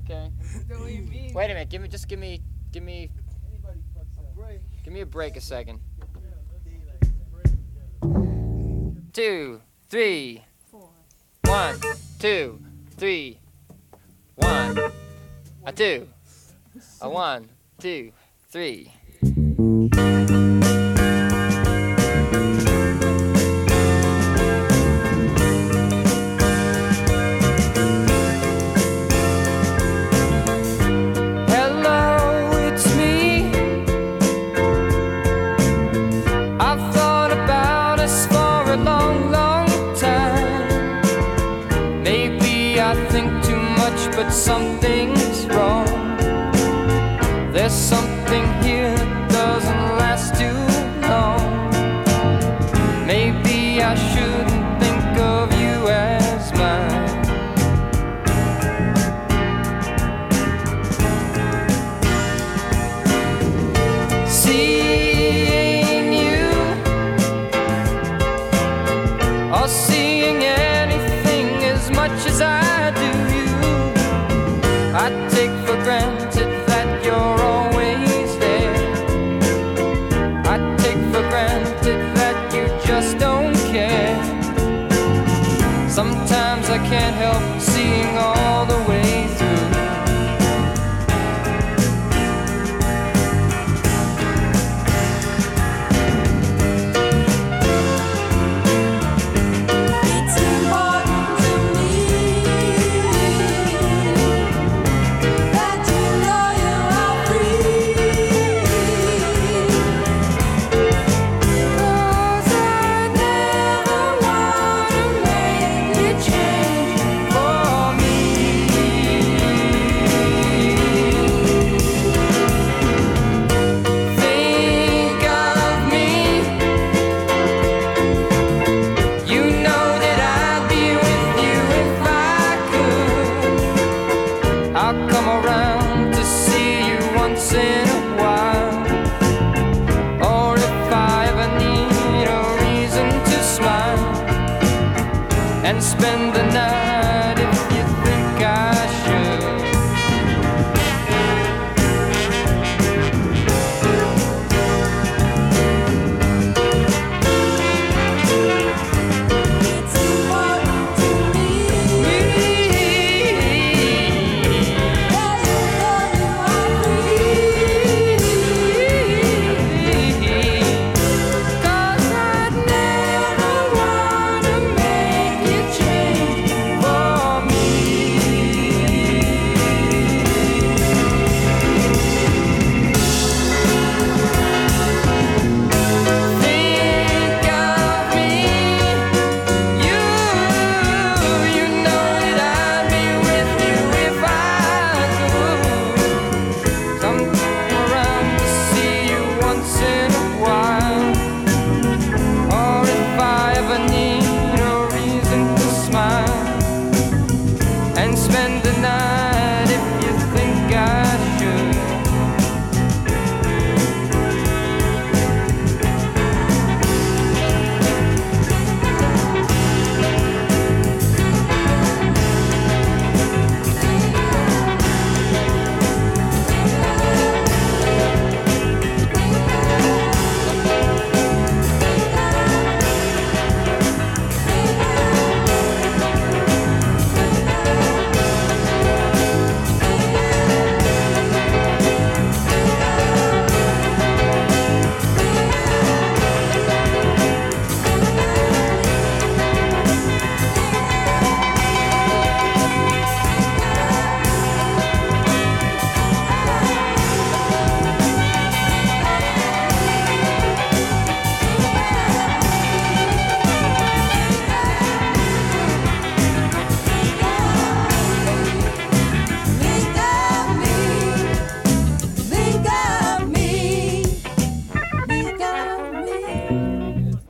Okay. Wait a minute. Give me a break a second. 2, 3, 1, 2, 3, 1, a 2, a 1, 2, 3. But something's wrong. There's something here that doesn't last too long. Maybe I shouldn't think of you as mine. Seeing you or seeing anything as much as I do, I take for granted that you're always there. I take for granted that you just don't care. Sometimes I can't help seeing all the way through. I'll come around to see you once in a while. Or if I ever need a reason to smile and spend the night